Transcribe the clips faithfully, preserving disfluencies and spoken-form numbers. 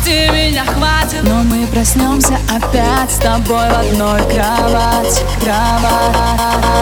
отпусти меня, хватит. Но мы проснемся опять с тобой в одной кровати. Кровать.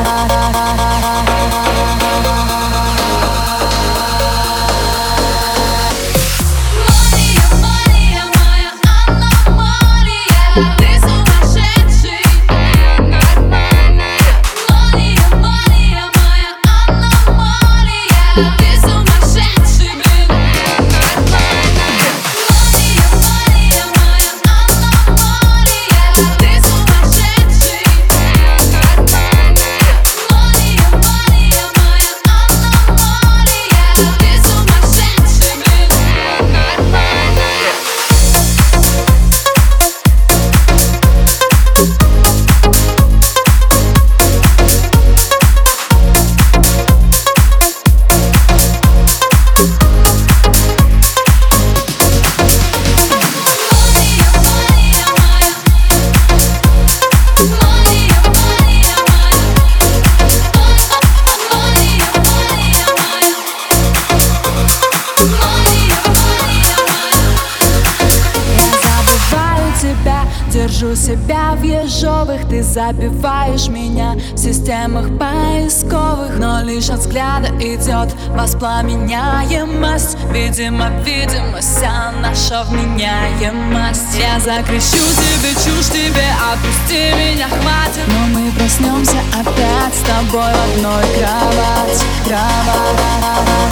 Держу себя в ежовых, ты забиваешь меня в системах поисковых. Но лишь от взгляда идет воспламеняемость. Видимо, видимость, вся наша вменяемость. Я закричу тебе чушь, тебе отпусти меня, хватит. Но мы проснемся опять с тобой в одной кровати. Кровать.